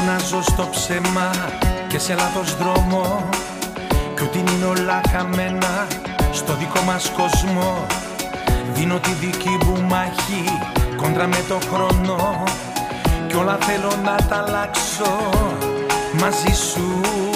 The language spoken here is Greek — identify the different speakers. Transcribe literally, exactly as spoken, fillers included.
Speaker 1: να ζω στο ψέμα και σε λάθος δρόμο, κι ούτε είναι όλα χαμένα στο δικό μας κόσμο. Δίνω τη δική μου μάχη κόντρα με το χρόνο, κι όλα θέλω να τα αλλάξω μαζί σου.